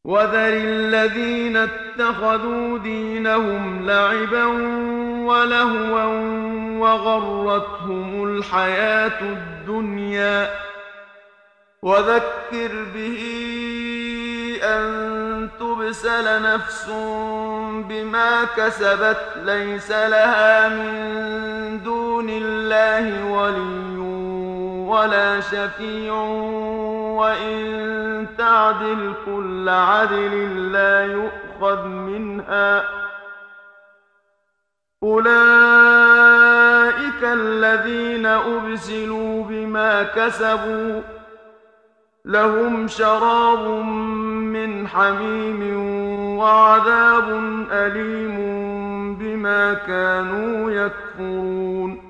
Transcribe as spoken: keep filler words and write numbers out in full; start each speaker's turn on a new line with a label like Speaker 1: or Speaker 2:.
Speaker 1: وذر الذين اتخذوا دينهم لعبا ولهوا وغرتهم الحياة الدنيا وذكر به أن تبسل نفس بما كسبت ليس لها من دون الله ولي ولا شفيع وإن تعدل كل عدل لا يؤخذ منها أولئك الذين أبسلوا بما كسبوا لهم شراب من حميم وعذاب أليم بما كانوا يكفرون